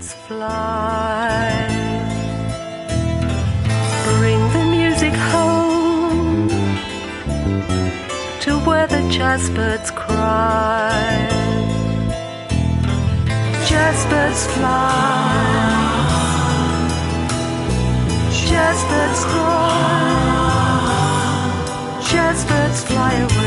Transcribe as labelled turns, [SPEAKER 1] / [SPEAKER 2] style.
[SPEAKER 1] birds fly. Bring the music home to where the jazzbirds cry. Jazzbirds fly, jazzbirds cry, jazzbirds fly away.